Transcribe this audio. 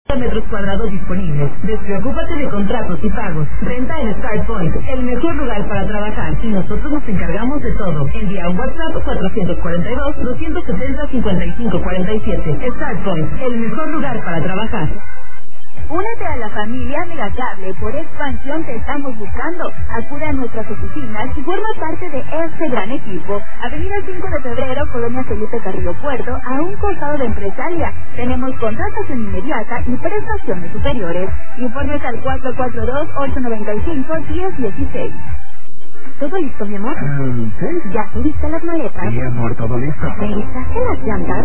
metros cuadrados disponibles. Despreocúpate de contratos y pagos. Renta en StarPoint, el mejor lugar para trabajar, y nosotros nos encargamos de todo. Envía un WhatsApp 442-270-5547. StarPoint, el mejor lugar para trabajar. Únete a la familia Megacable. Por expansión te estamos buscando. Acude a nuestras oficinas y forma parte de este gran equipo. Avenida 5 de Febrero, Colonia Felipe Carrillo Puerto, a un costado de Empresaria. Tenemos contratación inmediata y prestaciones superiores. Informes al 442-895-1016. ¿Todo listo, mi amor? ¿Sí? ¿Ya subiste las maletas? Sí, amor, todo listo. ¿Revisaste las llantas?